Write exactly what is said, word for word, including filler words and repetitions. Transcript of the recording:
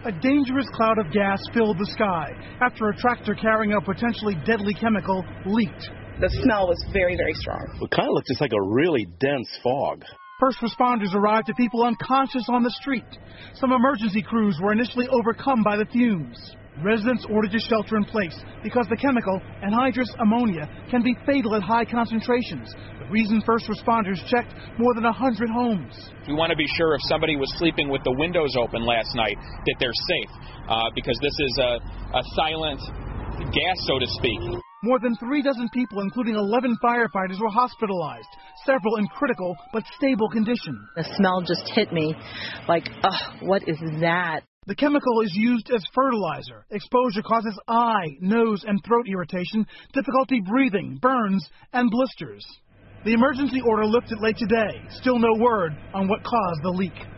A dangerous cloud of gas filled the sky after a tractor carrying a potentially deadly chemical leaked. The smell was very, very strong. It kind of looked just like a really dense fog. First responders arrived to people unconscious on the street. Some emergency crews were initially overcome by the fumes. Residents ordered to shelter in place because the chemical, anhydrous ammonia, can be fatal at high concentrations. The reason first responders checked more than one hundred homes. We want to be sure if somebody was sleeping with the windows open last night that they're safe, uh, because this is a, a silent gas, so to speak. More than three dozen people, including eleven firefighters, were hospitalized, several in critical but stable condition. The smell just hit me like, ugh, what is that? The chemical is used as fertilizer. Exposure causes eye, nose, and throat irritation, difficulty breathing, burns, and blisters. The emergency order lifted late today. Still no word on what caused the leak.